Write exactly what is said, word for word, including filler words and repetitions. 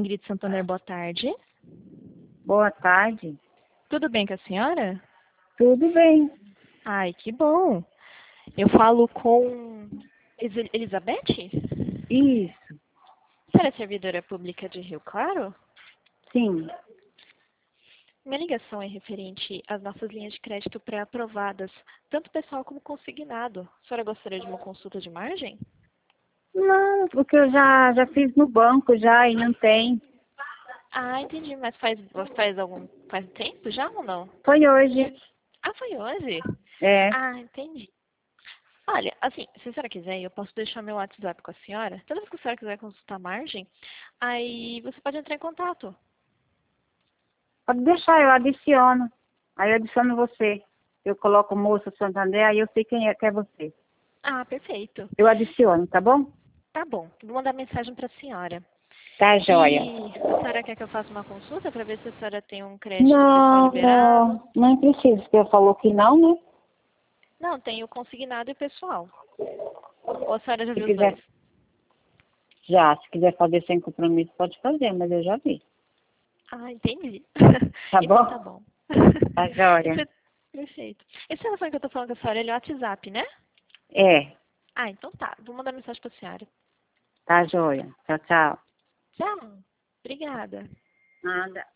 Ingrid Santander, boa tarde. Boa tarde. Tudo bem com a senhora? Tudo bem. Ai, que bom. Eu falo com Elis- Elizabeth? Isso, A senhora é servidora pública de Rio Claro? sim. Minha ligação é referente às nossas linhas de crédito pré-aprovadas, tanto pessoal como consignado. A senhora gostaria de uma consulta de margem? Não, porque eu já, já fiz no banco já e não tem. Ah, entendi. Mas faz, faz algum faz tempo já ou não? Foi hoje. Ah, foi hoje? É, Ah, entendi. Olha, assim, se a senhora quiser, eu posso deixar meu WhatsApp com a senhora. Toda vez que a senhora quiser consultar a margem, aí você pode entrar em contato. pode deixar, eu adiciono. Aí eu adiciono você. Eu coloco moça Santander, aí eu sei quem é que é você. Ah, perfeito. Eu adiciono, tá bom? Tá bom. Vou mandar mensagem para a senhora. Tá, joia. E a senhora quer que eu faça uma consulta para ver se a senhora tem um crédito pessoal Não, liberado? não, não precisa, porque eu falou que não, né? Não, tem o consignado e pessoal. Ou a senhora já Se viu os dois? quiser, já, se quiser fazer sem compromisso, pode fazer, mas eu já vi. Ah, entendi. Tá Então tá bom? bom. Tá, joia. Esse- Perfeito. Esse telefone que eu tô falando com a senhora, ele é o WhatsApp, né? É, Ah, então tá. Vou mandar mensagem pra senhora. tá, joia. Tchau, tchau. Tchau. Obrigada. Nada.